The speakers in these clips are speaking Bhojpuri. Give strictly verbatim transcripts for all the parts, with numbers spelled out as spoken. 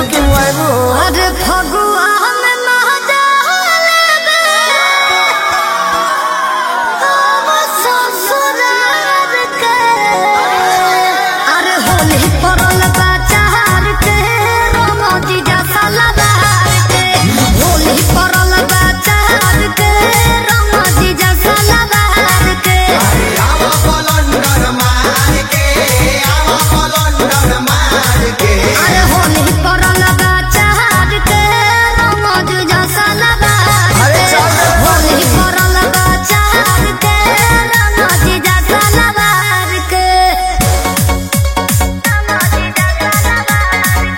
की मुआइबो अरे फगुआ में महाजाले अब ससुराल के अरे होली पड़ल बा चार के रमजी जैसा लबार के होली पड़ल बा चार के रमजी जैसा लबार के आवा पलंडर मार के आवा पलंडर मार के अरे होली पड़ल बा चार के रमजी जैसा लबार अरे के चल रे। होली पड़ल बा चार के रमजी जैसा लबार के रमजी जैसा लबार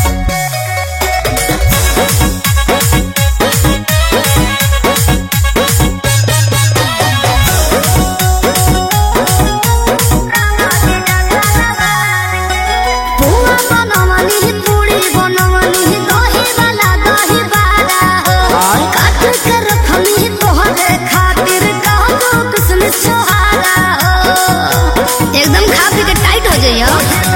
पुआ बनवनी पूरी बनवनी दही वाला दही बाड़ा हो काट के रखनी तोहरे खातिर कहतो किसमिस छोहारा हो एकदम खा पी के टाइट हो जाइयो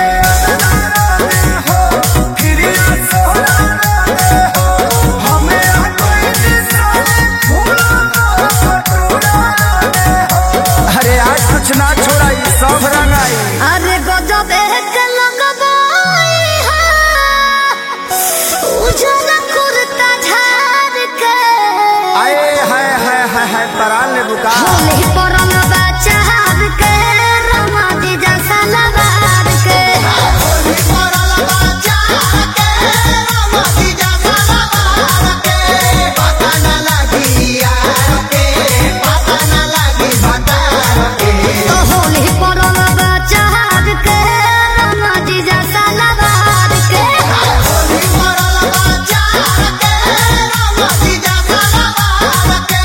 अरे आज कुछ ना छोड़ा ये सब रंग आई अरे गजब एक लगबाई है उजला कुर्ता झाड़ के आए हाय हाय हाय हाय परान ले बुका होली पड़ल बा चार के रमजी जैसा लबार के होली पड़ल बा चार के रमजी जैसा लबार के पता न लगी यार के पता न लगी भतार के तो होली पड़ल बा चार के रमजी जैसा लबार के होली पड़ल बा चार के रमजी जैसा लबार के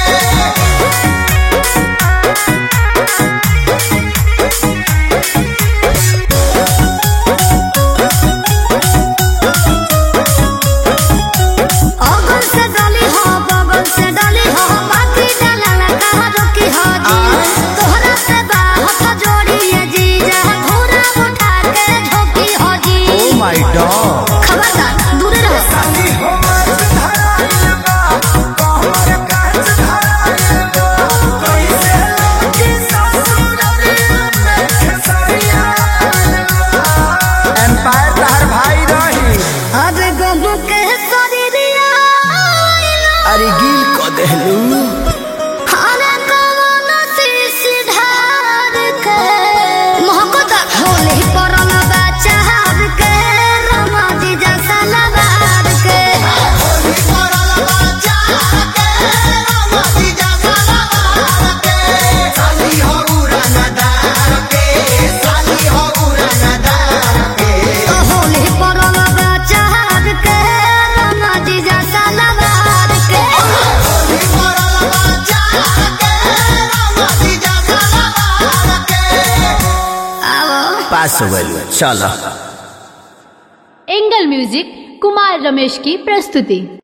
अगल से डाली हो बगल से डाली हो बाकी डाला कहा रोकी हो जी तोहरा से बाहत जोड़िए जी जा घोड़ा उठा के झोंकी हो जी ओ माय गॉड खबरदार दूर रहो एम्पायर तहर भाई रही अरे गम के शरीरिया अरे गिल को देहलू अरे कौन शीशी ढार के मोहब्बत होली पड़ल बा चार के रमजी जैसा लबार के होली पड़ल बा चार के रमजी जैसा लबार के साली हो उड़नदार के साली हो उड़नदार के तो होली पड़ल बा चार के रमजी जैसा लबार के होली पड़ल बा चार के रमजी जैसा लबार के आओ पास हो गइल चलो एंगल म्यूजिक कुमार रमेश की प्रस्तुति।